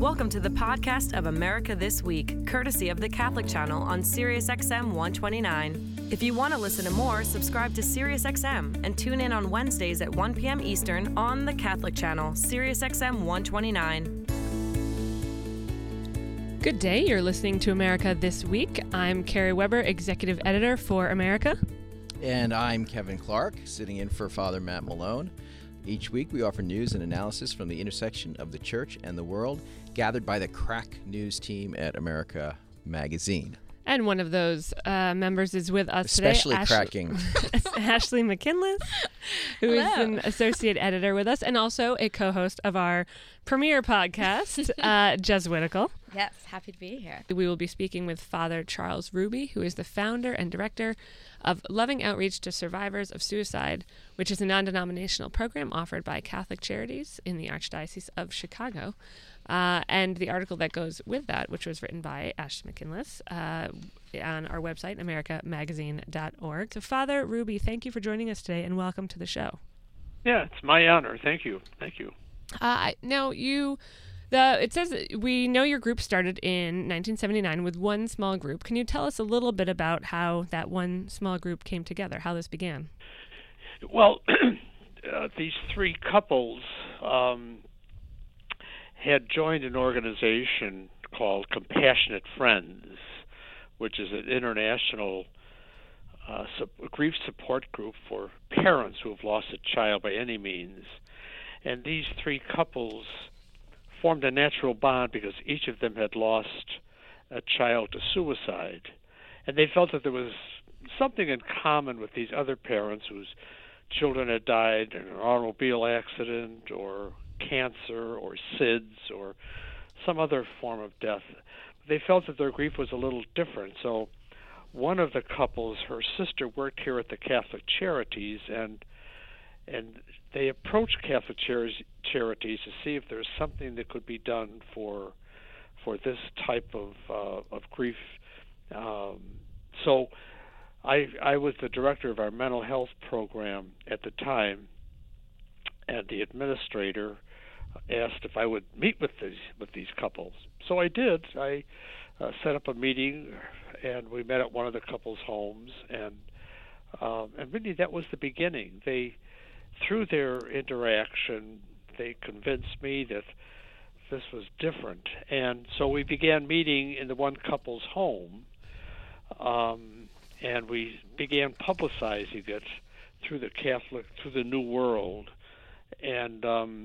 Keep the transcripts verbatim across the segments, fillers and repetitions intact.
Welcome to the podcast of America This Week, courtesy of the Catholic Channel on Sirius X M one twenty-nine. If you want to listen to more, subscribe to Sirius X M and tune in on Wednesdays at one p.m. Eastern on the Catholic Channel, Sirius X M one twenty-nine. Good day, you're listening to America This Week. I'm Carrie Weber, Executive Editor for America. And I'm Kevin Clark, sitting in for Father Matt Malone. Each week we offer news and analysis from the intersection of the church and the world, gathered by the crack news team at America Magazine. And one of those uh, members is with us Especially today. cracking. Ashley McKinless, who Hello. is an associate editor with us and also a co-host of our premiere podcast, uh, Jesuitical. Yes, happy to be here. We will be speaking with Father Charles Ruby, who is the founder and director of Loving Outreach to Survivors of Suicide, which is a non-denominational program offered by Catholic Charities in the Archdiocese of Chicago. Uh, and the article that goes with that, which was written by Ashley McKinless uh, on our website, america magazine dot org. So, Father Ruby, thank you for joining us today, and welcome to the show. Yeah, it's my honor. Thank you. Thank you. Uh, now, you, the it says that we know your group started in nineteen seventy-nine with one small group. Can you tell us a little bit about how that one small group came together, how this began? Well, uh, these three couples um, had joined an organization called Compassionate Friends, which is an international uh, su- grief support group for parents who have lost a child by any means. And these three couples formed a natural bond because each of them had lost a child to suicide. And they felt that there was something in common with these other parents whose children had died in an automobile accident or cancer or S I D S or some other form of death. They felt that their grief was a little different. So one of the couples, her sister, worked here at the Catholic Charities, and and they approached Catholic Chari- Charities to see if there's something that could be done for for this type of uh, of grief. Um, so I I was the director of our mental health program at the time, and the administrator asked if I would meet with these with these couples. So I did. I uh, set up a meeting, and we met at one of the couples' homes, and um, and really that was the beginning. They, through their interaction, they convinced me that this was different, and so we began meeting in the one couple's home, um, and we began publicizing it through the Catholic, through the New World, and um,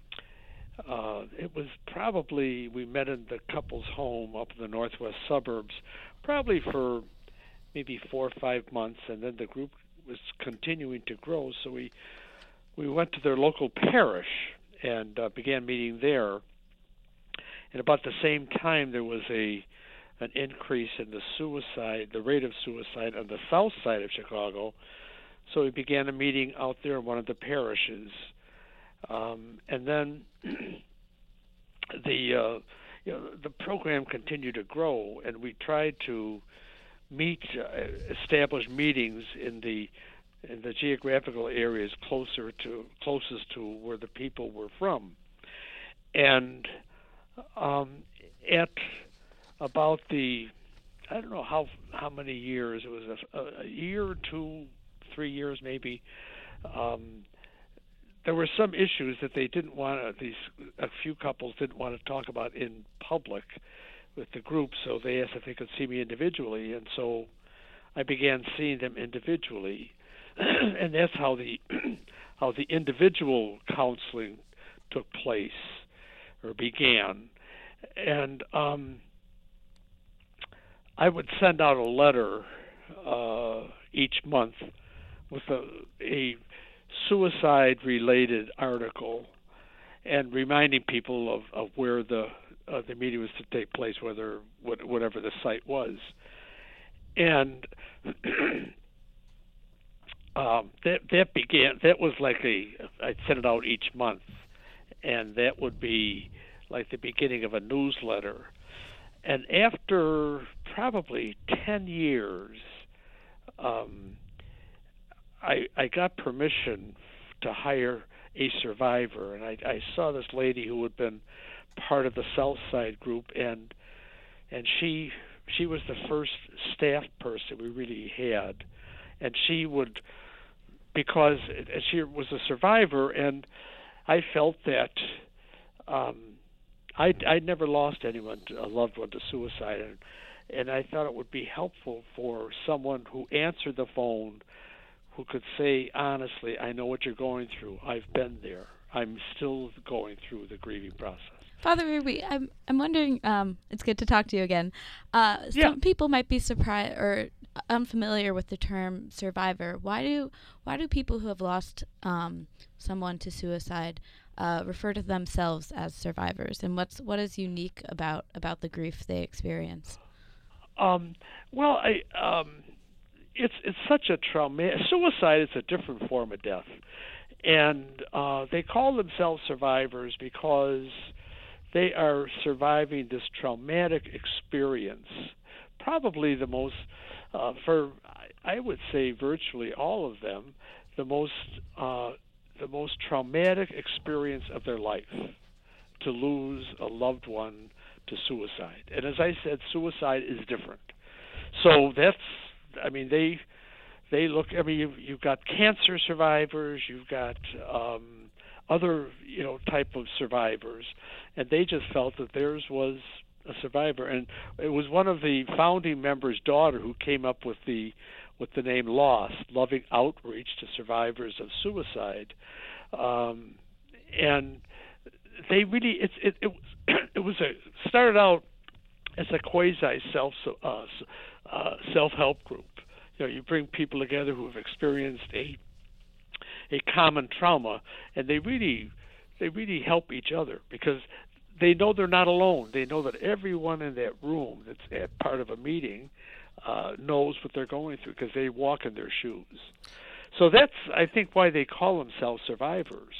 Uh, it was probably, we met in the couple's home up in the northwest suburbs, probably for maybe four or five months, and then the group was continuing to grow, so we we went to their local parish and uh, began meeting there. And about the same time, there was a an increase in the suicide, the rate of suicide on the south side of Chicago, so we began a meeting out there in one of the parishes. Um, and then the uh, you know, the program continued to grow, and we tried to meet, uh, establish meetings in the in the geographical areas closer to closest to where the people were from. And um, at about the I don't know how how many years it was a, a year or two, three years maybe. Um, There were some issues that they didn't want to, these, a few couples didn't want to talk about in public with the group, so they asked if they could see me individually, and so I began seeing them individually, and that's how the how the individual counseling took place or began. And um, I would send out a letter uh, each month with a, a suicide-related article and reminding people of, of where the uh, the meeting was to take place, whether what, whatever the site was. And um, that that began. That was like a I'd send it out each month, and that would be like the beginning of a newsletter. And after probably ten years, um, I, I got permission to hire a survivor, and I, I saw this lady who had been part of the South Side group, and and she she was the first staff person we really had, and she would, because she was a survivor, and I felt that um, I I'd never lost anyone, to, a loved one, to suicide, and and I thought it would be helpful for someone who answered the phone, who could say honestly, I know what you're going through. I've been there. I'm still going through the grieving process. Father Ruby, I'm I'm wondering. Um, it's good to talk to you again. Uh, some Yeah. people might be surprised or unfamiliar with the term survivor. Why do why do people who have lost um, someone to suicide uh, refer to themselves as survivors? And what's what is unique about about the grief they experience? Um, well, I um, it's it's such a trauma. Suicide is a different form of death, and uh, they call themselves survivors because they are surviving this traumatic experience. Probably the most, uh, for I would say virtually all of them, the most uh, the most traumatic experience of their life, to lose a loved one to suicide. And as I said, suicide is different. So that's, I mean, they they look. I mean, you've, you've got cancer survivors, you've got um, other, you know, type of survivors, and they just felt that theirs was a survivor. And it was one of the founding members' daughter who came up with the with the name LOST, Loving Outreach to Survivors of Suicide, um, and they really it's it it was, it was a started out as a quasi self uh, uh, self help group. You know, you bring people together who have experienced a a common trauma, and they really they really help each other because they know they're not alone. They know that everyone in that room that's at part of a meeting uh, knows what they're going through because they walk in their shoes. So that's, I think, why they call themselves survivors.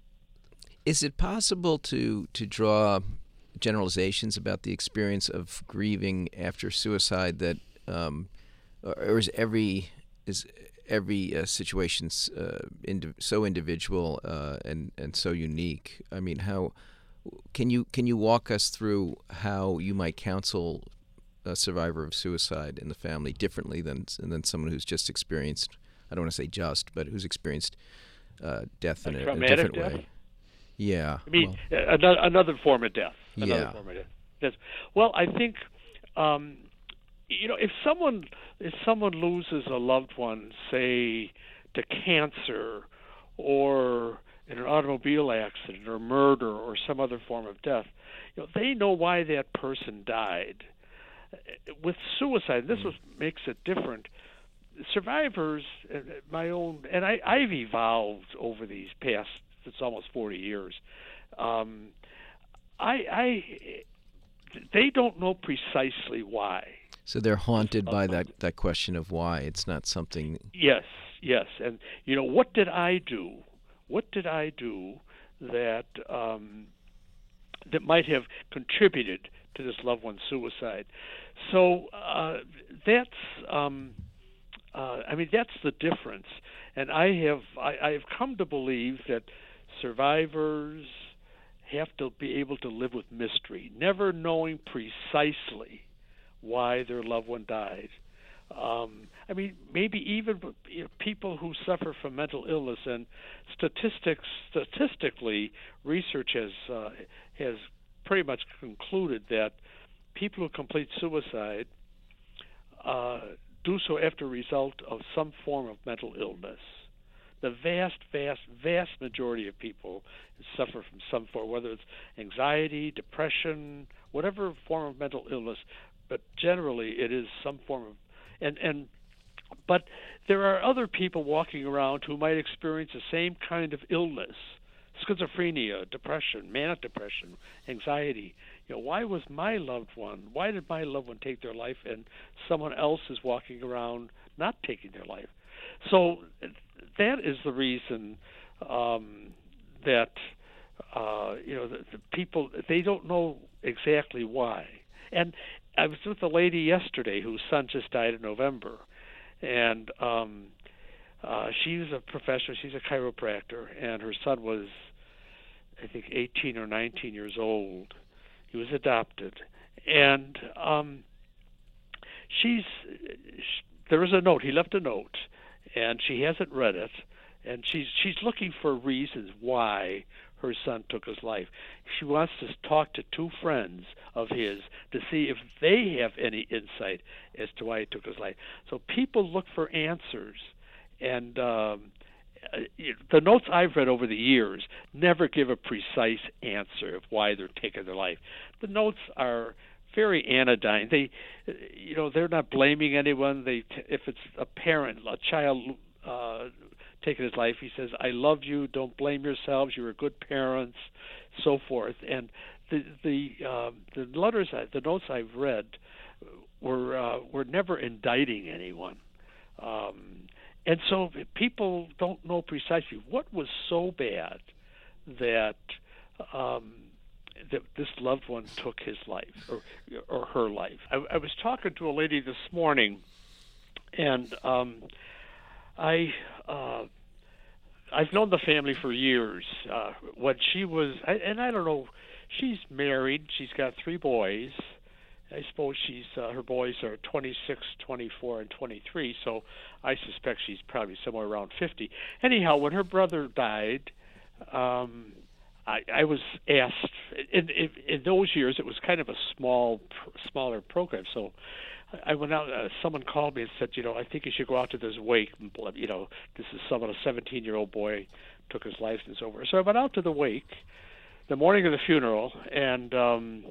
Is it possible to to draw generalizations about the experience of grieving after suicide that, um, or is every is every uh, situation uh, indi- so individual uh, and and so unique? I mean, how can you can you walk us through how you might counsel a survivor of suicide in the family differently than than someone who's just experienced, I don't want to say just, but who's experienced uh, death in a, a different death? way? Yeah. I mean, well, another, another form of death. Another yeah. form of death. Yes. Well, I think, um, you know, if someone if someone loses a loved one, say to cancer, or in an automobile accident, or murder, or some other form of death, you know, they know why that person died. With suicide, this was, makes it different. Survivors, my own, and I, I've evolved over these past, it's almost forty years. Um, I, I, they don't know precisely why. So they're haunted by that, that question of why. It's not something. Yes, yes, and you know, what did I do? What did I do that um, that might have contributed to this loved one's suicide? So uh, that's. Um, Uh, I mean, that's the difference, and I have I, I've come to believe that survivors have to be able to live with mystery, never knowing precisely why their loved one died. Um, I mean, maybe even you know, people who suffer from mental illness, and statistics statistically, research has uh, has pretty much concluded that people who complete suicide Uh, do so after a result of some form of mental illness. The vast, vast, vast majority of people suffer from some form, whether it's anxiety, depression, whatever form of mental illness, but generally it is some form of, and, and but there are other people walking around who might experience the same kind of illness, schizophrenia, depression, manic depression, anxiety. You know, why was my loved one, why did my loved one take their life and someone else is walking around not taking their life? So that is the reason um, that, uh, you know, the, the people, they don't know exactly why. And I was with a lady yesterday whose son just died in November, and um, uh, she's a professional, she's a chiropractor, and her son was I think, eighteen or nineteen years old. He was adopted. And um, she's, she, there was a note. He left a note, and she hasn't read it. And she's she's looking for reasons why her son took his life. She wants to talk to two friends of his to see if they have any insight as to why he took his life. So people look for answers. And um, the notes I've read over the years never give a precise answer of why they're taking their life. The notes are very anodyne. They, you know, they're not blaming anyone. They, if it's a parent, a child uh, taking his life, he says, "I love you. Don't blame yourselves. You were good parents," so forth. And the the um, the letters, the notes I've read, were uh, were never indicting anyone. Um, And so people don't know precisely what was so bad that um, that this loved one took his life or or her life. I, I was talking to a lady this morning, and um, I uh, I've known the family for years. Uh, when she was, I, and I don't know, she's married. She's got three boys. I suppose she's uh, her boys are twenty-six, twenty-four, and twenty-three, so I suspect she's probably somewhere around fifty. Anyhow, when her brother died, um, I, I was asked. In, in, in those years, it was kind of a small, smaller program. So I went out. Uh, someone called me and said, you know, I think you should go out to this wake. You know, this is someone, a seventeen-year-old boy took his life and so forth. So I went out to the wake, the morning of the funeral, and. Um,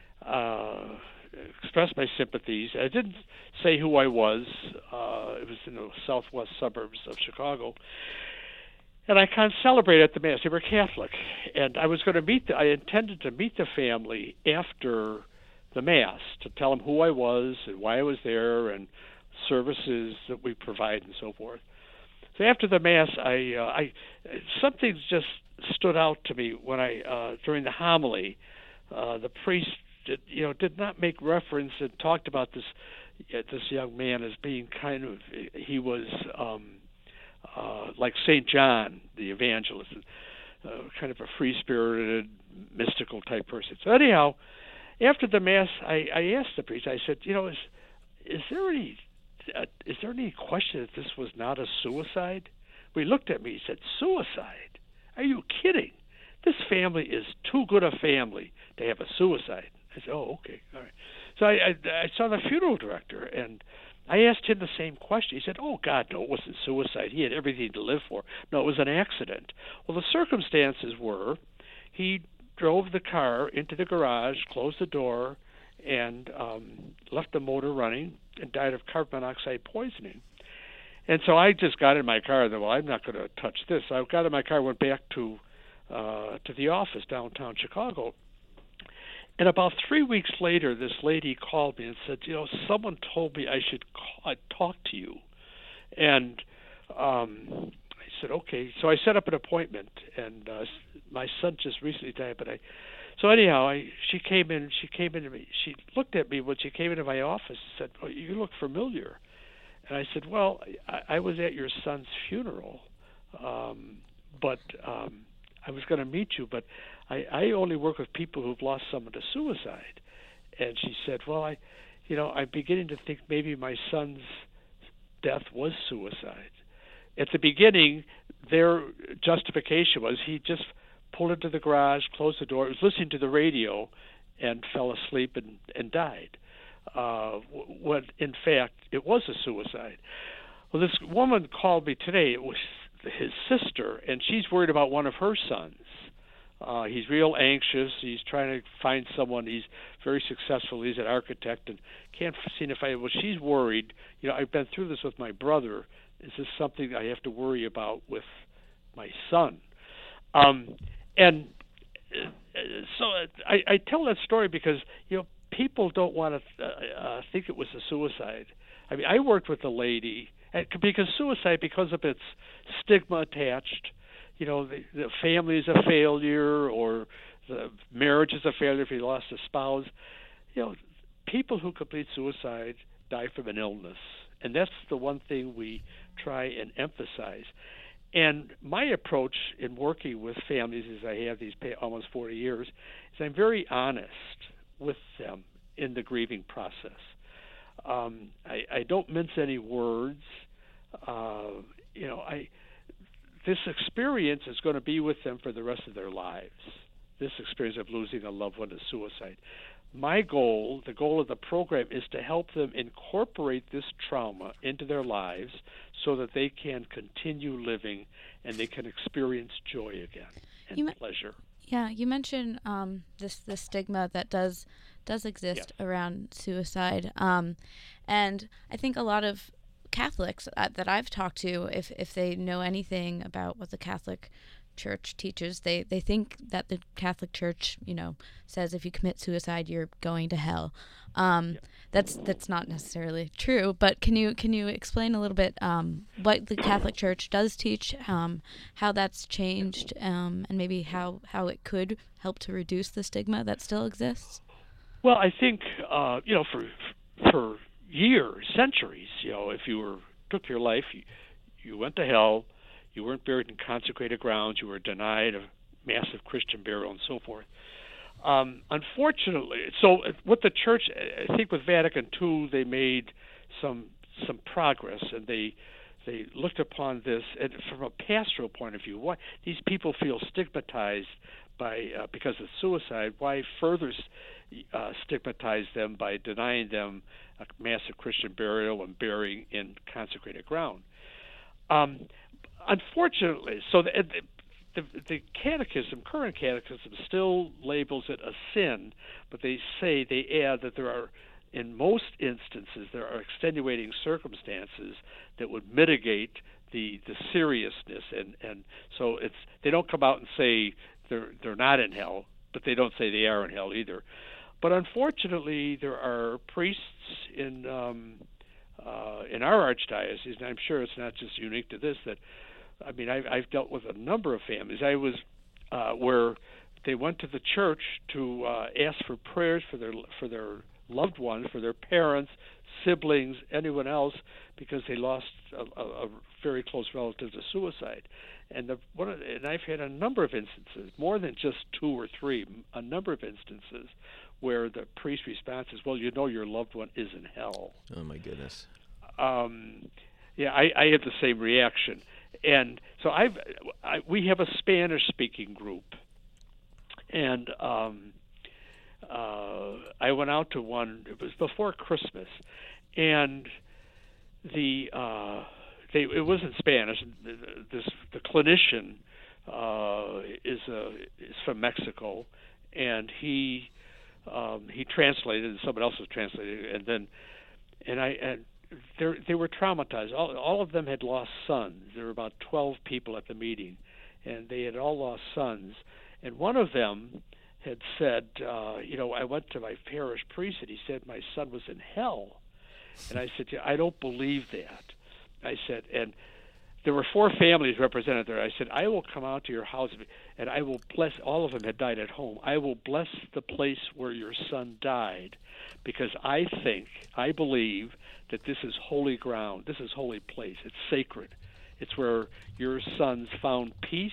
uh, expressed my sympathies. I didn't say who I was. Uh, it was in the southwest suburbs of Chicago. And I kind of celebrated at the Mass. They were Catholic. And I was going to meet, the, I intended to meet the family after the Mass to tell them who I was and why I was there and services that we provide and so forth. So after the Mass, I, uh, I something just stood out to me when I, uh, during the homily, uh, the priest Did, you know, did not make reference and talked about this uh, this young man as being kind of, he was um, uh, like Saint John, the evangelist, uh, kind of a free-spirited, mystical type person. So anyhow, after the Mass, I, I asked the priest, I said, you know, is is there any uh, is there any question that this was not a suicide? Well, he looked at me, he said, suicide? Are you kidding? This family is too good a family to have a suicide. I said, oh, okay, all right. So I, I, I saw the funeral director, and I asked him the same question. He said, oh, God, no, it wasn't suicide. He had everything to live for. No, it was an accident. Well, the circumstances were he drove the car into the garage, closed the door, and um, left the motor running and died of carbon monoxide poisoning. And so I just got in my car and said, well, I'm not going to touch this. So I got in my car, went back to uh, to the office downtown Chicago. And about three weeks later, this lady called me and said, you know, someone told me I should call, talk to you. And um, I said, okay. So I set up an appointment, and uh, my son just recently died. But I, so anyhow, I she came in. She came into me. She looked at me when she came into my office and said, oh, you look familiar. And I said, well, I, I was at your son's funeral, um, but um, I was going to meet you, but I, I only work with people who've lost someone to suicide. And she said, well, I, you know, I'm beginning to think maybe my son's death was suicide. At the beginning, their justification was he just pulled into the garage, closed the door, was listening to the radio, and fell asleep and, and died. Uh, when in fact it was a suicide. Well, this woman called me today. It was his sister, and she's worried about one of her sons. Uh, he's real anxious. He's trying to find someone. He's very successful. He's an architect and can't seem to find. Well, she's worried. You know, I've been through this with my brother. Is this something I have to worry about with my son? Um, and uh, so I, I tell that story because, you know, people don't want to uh, uh, think it was a suicide. I mean, I worked with a lady, and because suicide, because of its stigma attached, you know, the, the family is a failure or the marriage is a failure if you lost a spouse. You know, people who complete suicide die from an illness, and that's the one thing we try and emphasize. And my approach in working with families, as I have these pa- almost forty years, is I'm very honest with them in the grieving process. Um, I, I don't mince any words. Uh, you know, I this experience is going to be with them for the rest of their lives. This experience of losing a loved one to suicide. My goal, the goal of the program, is to help them incorporate this trauma into their lives so that they can continue living and they can experience joy again and You me- pleasure. Yeah, you mentioned um, this this stigma that does does exist Yes. around suicide, um, and I think a lot of Catholics uh, that I've talked to, if if they know anything about what the Catholic Church teaches, they they think that the Catholic Church, you know, says if you commit suicide, you're going to hell. Um, Yeah. That's that's not necessarily true. But can you can you explain a little bit um, what the Catholic Church does teach, um, how that's changed, um, and maybe how, how it could help to reduce the stigma that still exists? Well, I think uh, you know for for years, centuries, you know, if you were took your life, you, you went to hell. You weren't buried in consecrated grounds. You were denied a massive Christian burial and so forth. Um, unfortunately, so what the Church, I think with Vatican Two, they made some some progress, and they they looked upon this and from a pastoral point of view. Why these people feel stigmatized by uh, because of suicide? Why further uh, stigmatize them by denying them a massive Christian burial and burying in consecrated ground? Um, Unfortunately, so the, the, the catechism, current catechism, still labels it a sin, but they say, they add that there are, in most instances, there are extenuating circumstances that would mitigate the, the seriousness, and, and so it's they don't come out and say they're they're not in hell, but they don't say they are in hell either. But unfortunately, there are priests in um, uh, in our archdiocese, and I'm sure it's not just unique to this, that I mean, I've, I've dealt with a number of families. I was uh, where they went to the church to uh, ask for prayers for their for their loved ones, for their parents, siblings, anyone else, because they lost a, a, a very close relative to suicide. And the one, of, and I've had a number of instances, more than just two or three, a number of instances where the priest response is, "Well, you know, your loved one is in hell." Oh my goodness. Um, yeah, I, I have the same reaction. And so I've I, we have a Spanish-speaking group, and um, uh, I went out to one. It was before Christmas, and the uh, they it wasn't Spanish. This the clinician uh, is a is from Mexico, and he um, he translated, and someone else was translating, and then and I and. They're, they were traumatized. All, all of them had lost sons. There were about twelve people at the meeting, and they had all lost sons. And one of them had said, uh, you know, I went to my parish priest, and he said my son was in hell. And I said, yeah, I don't believe that. I said, and there were four families represented there. I said, I will come out to your house, and I will bless, all of them had died at home. I will bless the place where your son died, because I think, I believe that this is holy ground. This is holy place. It's sacred. It's where your sons found peace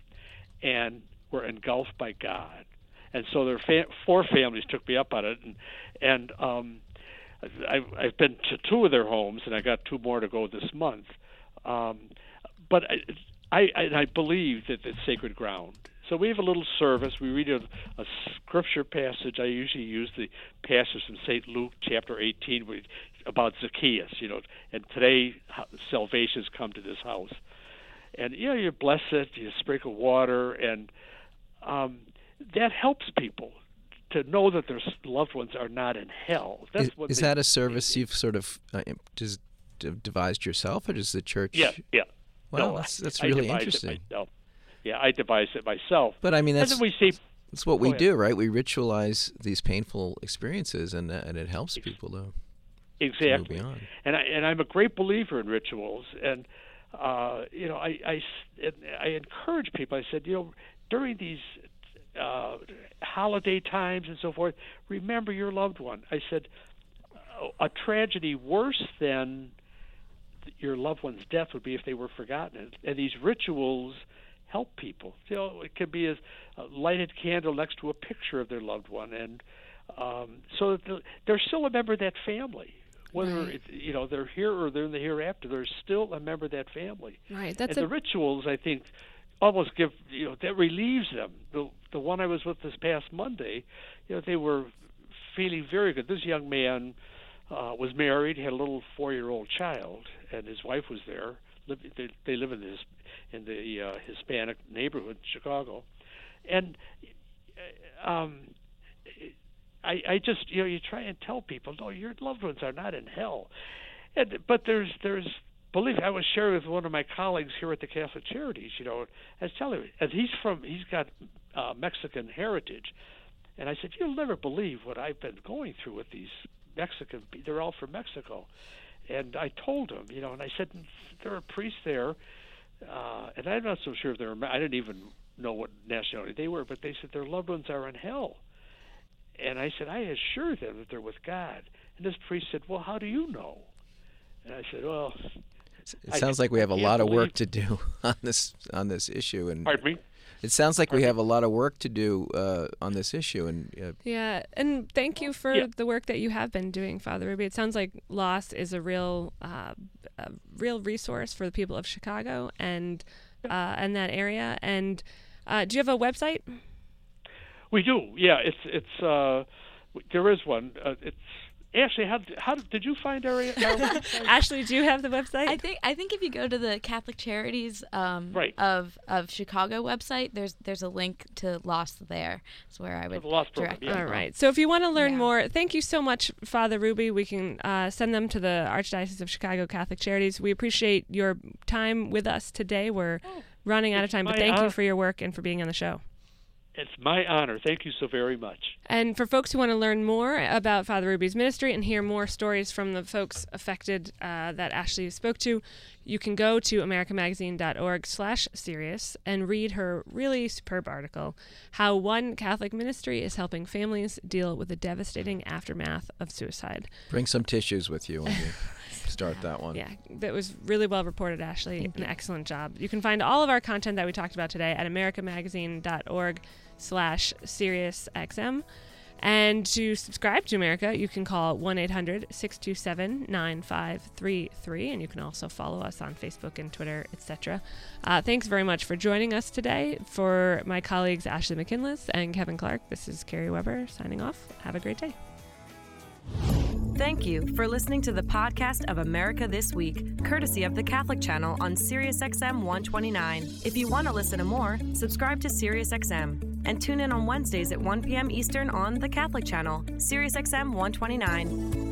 and were engulfed by God. And so their fa- four families took me up on it, and and um, I've, I've been to two of their homes, and I got two more to go this month. Um, but I, I, I believe that it's sacred ground. So we have a little service. We read a, a scripture passage. I usually use the passage from Saint Luke chapter eighteen where, about Zacchaeus, you know, and today salvation's come to this house. And, you know, you bless it, you sprinkle water, and um, that helps people to know that their loved ones are not in hell. That's Is, what is they, that a service you've sort of uh, just devised yourself, or does the church? Yeah, yeah. Wow, no, that's, that's I really devised interesting. It myself. Yeah, I devised it myself. But I mean, that's, and then we see, that's what we ahead. do, right? We ritualize these painful experiences, and uh, and it helps people to, exactly. to move beyond. And I and I'm a great believer in rituals, and uh, you know, I, I I encourage people. I said, you know, during these uh, holiday times and so forth, remember your loved one. I said, a tragedy worse than your loved one's death would be if they were forgotten. And, and these rituals help people. You know, it could be a, a lighted candle next to a picture of their loved one, and um, so that the, they're still a member of that family. Whether right. it's, you know they're here or they're in the hereafter, they're still a member of that family. Right. That's and a... the rituals, I think, almost give you know that relieves them. The the one I was with this past Monday, you know, they were feeling very good. This young man uh, was married, had a little four-year-old child, and his wife was there. They, they live in this in the uh, Hispanic neighborhood in Chicago, and um, I, I just you know you try and tell people, no, your loved ones are not in hell, and but there's there's believe me, I was sharing with one of my colleagues here at the Catholic Charities. You know, I was telling him, and he's from he's got uh, Mexican heritage, and I said, you'll never believe what I've been going through with these Mexican. They're all from Mexico. And I told him, you know, and I said, there are priests there, uh, and I'm not so sure if they're, I didn't even know what nationality they were, but they said their loved ones are in hell. And I said, I assure them that they're with God. And this priest said, well, how do you know? And I said, well... It sounds I, like we have a lot of work to do on this on this issue. And Pardon me? It sounds like we have a lot of work to do uh, on this issue. And uh, yeah, and thank you for yeah. the work that you have been doing, Father Ruby. It sounds like Lost is a real, uh, a real resource for the people of Chicago and uh, and that area. And uh, do you have a website? We do. Yeah, it's it's uh, there is one. Uh, it's Ashley, how how did you find our, our website? Ashley, do you have the website? I think I think if you go to the Catholic Charities um, right. of of Chicago website, there's there's a link to Lost there. That's where I would the Lost program, direct. yeah. All right. So if you want to learn Yeah. more, thank you so much, Father Ruby. We can uh, send them to the Archdiocese of Chicago Catholic Charities. We appreciate your time with us today. We're Oh, running out of time, but my thank you honor. for your work and for being on the show. It's my honor. Thank you so very much. And for folks who want to learn more about Father Ruby's ministry and hear more stories from the folks affected uh, that Ashley spoke to, you can go to americamagazine.org slash Sirius and read her really superb article, How One Catholic Ministry is Helping Families Deal with the Devastating Aftermath of Suicide. bring some tissues with you when you start that one. Yeah, that was really well reported, Ashley. An excellent job. You can find all of our content that we talked about today at americamagazine.org slash SiriusXM. And to subscribe to America, you can call one eight hundred six two seven nine five three three, and you can also follow us on Facebook and Twitter, et cetera. Uh, thanks very much for joining us today. For my colleagues Ashley McKinless and Kevin Clark, this is Carrie Weber signing off. Have a great day. Thank you for listening to the podcast of America This Week, courtesy of the Catholic Channel on SiriusXM one twenty-nine. If you want to listen to more, subscribe to SiriusXM and tune in on Wednesdays at one p.m. Eastern on the Catholic Channel, SiriusXM one twenty-nine.